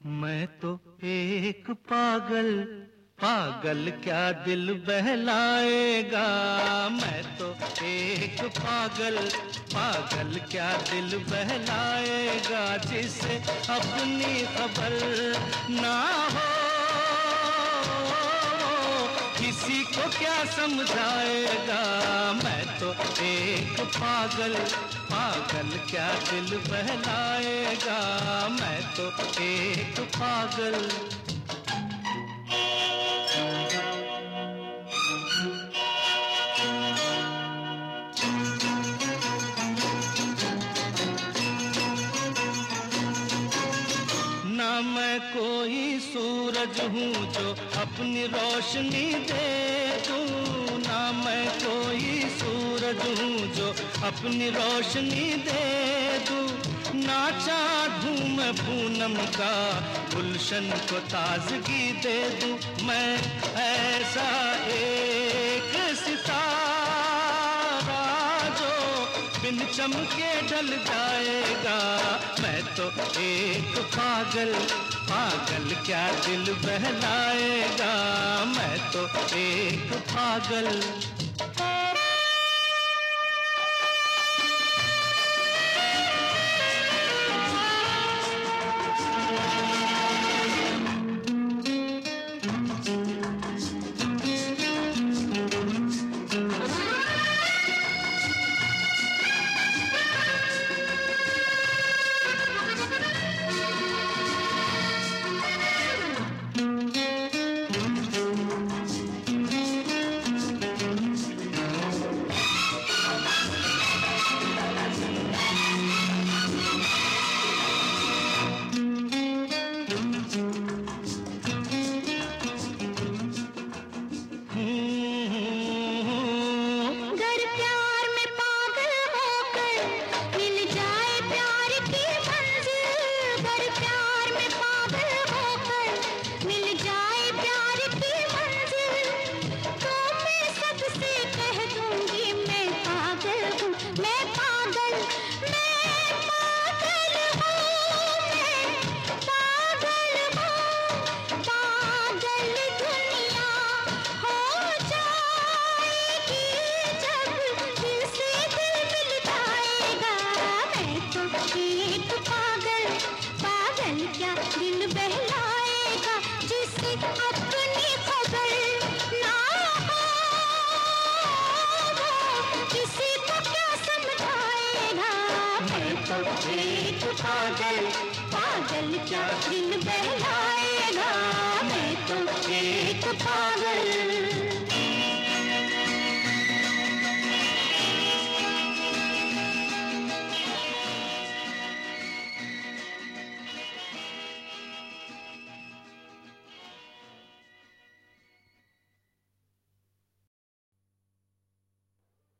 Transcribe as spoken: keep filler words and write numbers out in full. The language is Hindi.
मैं तो एक पागल, पागल क्या दिल बहलाएगा। मैं तो एक पागल, पागल क्या दिल बहलाएगा। जिसे अपनी खबर ना हो किसी को क्या समझाएगा। मैं तो एक पागल, पागल क्या दिल बहलाएगा। मैं तो एक पागल। ना मैं कोई सूरज हूँ जो अपनी रोशनी दे दूँ। ना मैं कोई सूरज हूँ जो अपनी रोशनी दे दूँ। ना चाँद हूँ मैं पूनम का गुलशन को ताजगी दे दूँ। मैं ऐसा एक सितारा जो बिन चमके ढल जाएगा। मैं तो एक पागल, पागल क्या दिल बहलाएगा। मैं तो एक पागल। एक पागल, पागल क्या दिल बहला